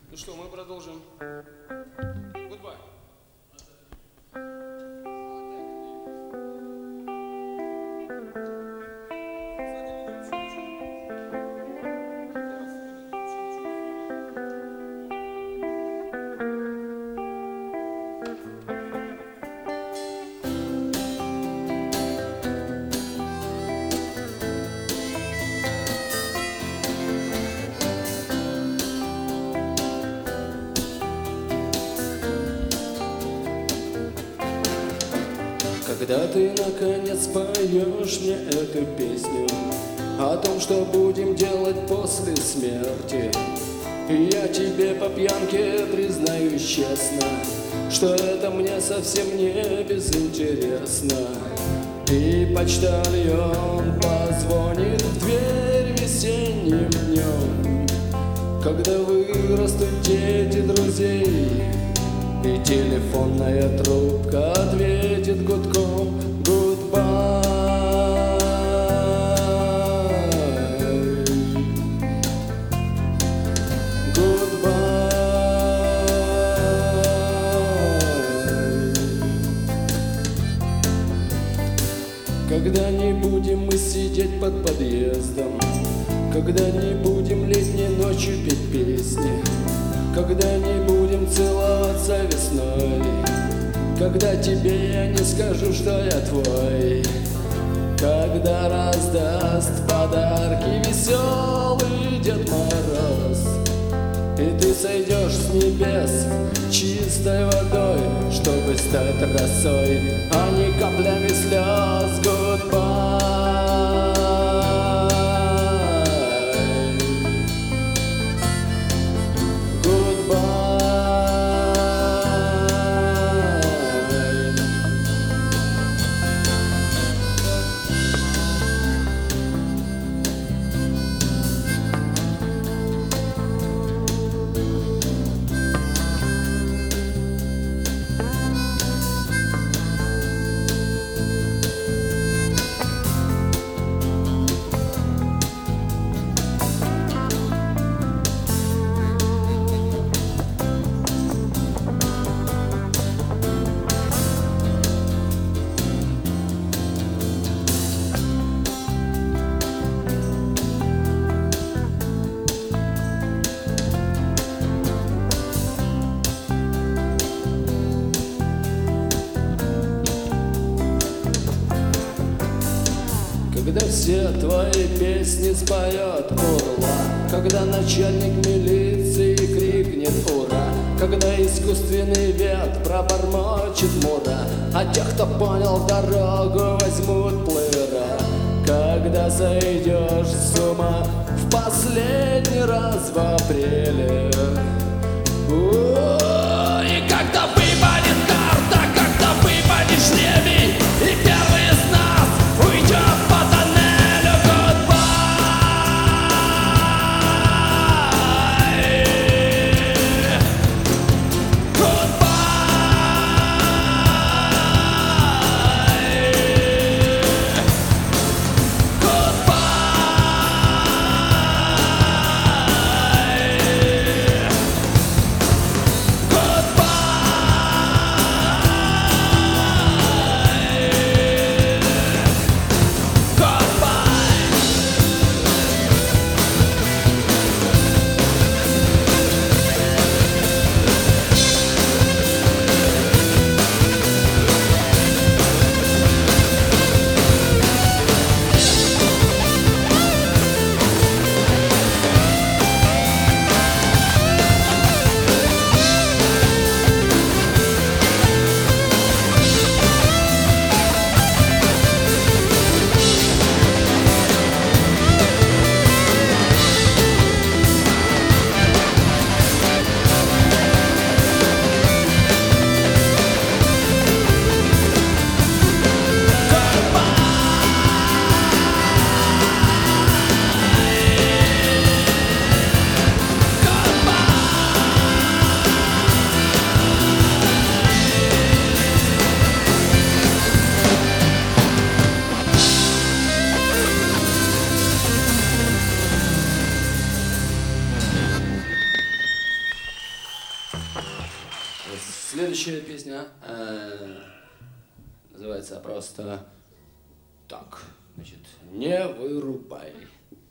Ну что, мы продолжим. Goodbye. Когда ты наконец поешь мне эту песню о том, что будем делать после смерти, я тебе по пьянке признаюсь честно, что это мне совсем не безинтересно. И почтальон позвонит в дверь весенним днем, когда вырастут дети друзей, и телефонная трубка ответит гудком goodbye. Goodbye. Когда не будем мы сидеть под подъездом, когда не будем летней ночью петь песни, когда не будем целоваться весной, когда тебе я не скажу, что я твой, когда раздаст подарки веселый Дед Мороз, и ты сойдешь с небес чистой водой, чтобы стать росой, а не каплями слез. Goodbye. Когда все твои песни споет урла, когда начальник милиции крикнет ура, когда искусственный вет пробормочет мура, а тех, кто понял дорогу, возьмут плыра. Когда сойдешь с ума в последний раз в апреле, и когда выпадет карта, когда выпадет жребий, и первый из нас уйдет по тоннелю. Goodbye. Следующая песня называется просто так. Значит, не вырубай.